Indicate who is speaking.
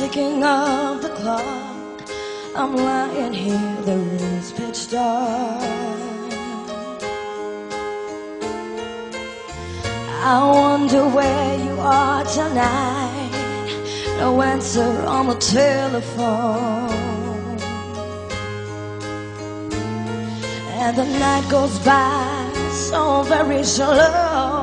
Speaker 1: ticking of the clock. I'm lying here, the room's pitch dark. I wonder where you are tonight. No answer on the telephone, and the night goes by so very slow.